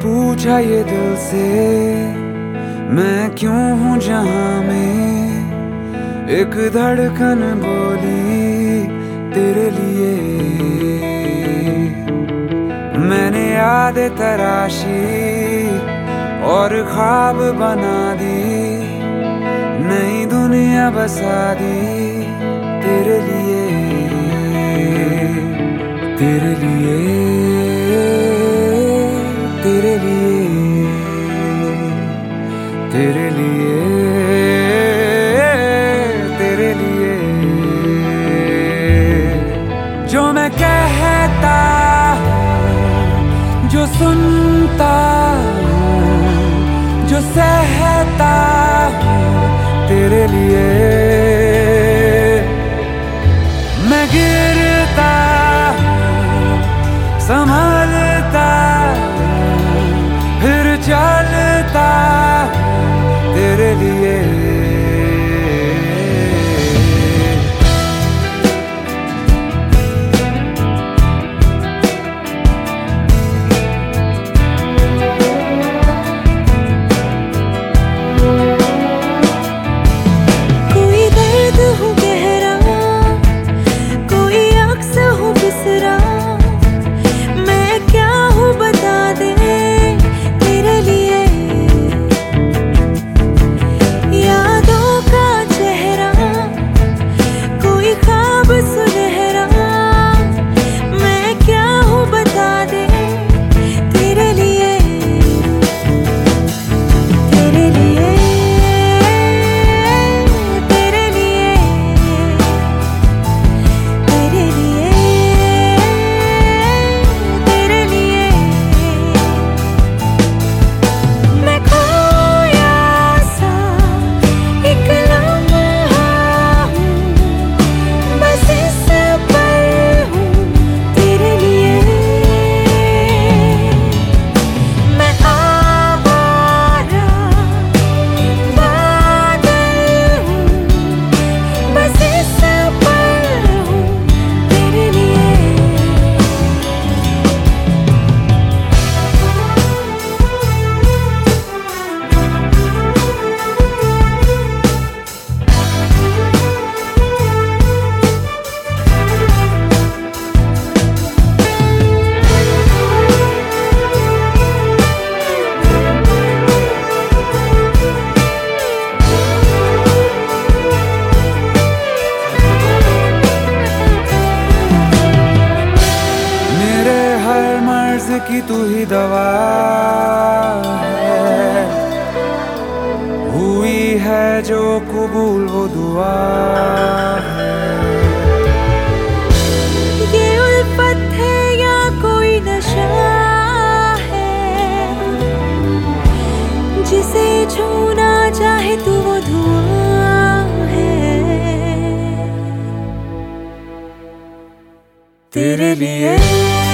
पूछा ये दिल से मैं क्यों हूँ जहां में, एक धड़कन बोली तेरे लिए। मैंने यादें तराशी और ख्वाब बना दी, नई दुनिया बसा दी तेरे लिए, तेरे लिए, तेरे लिए, तेरे लिए, तेरे लिए। जो मैं कहता हूँ, जो सुनता हूँ, जो सहता हूँ तेरे लिए। मैं गिरता हूँ, संभलता हूँ, फिर चलता हूँ तेरे लिए। की तू ही दवा है, हुई है जो कबूल वो दुआ है। ये उल्फत है या कोई नशा है, जिसे छूना चाहे तू वो धुआं है तेरे लिए।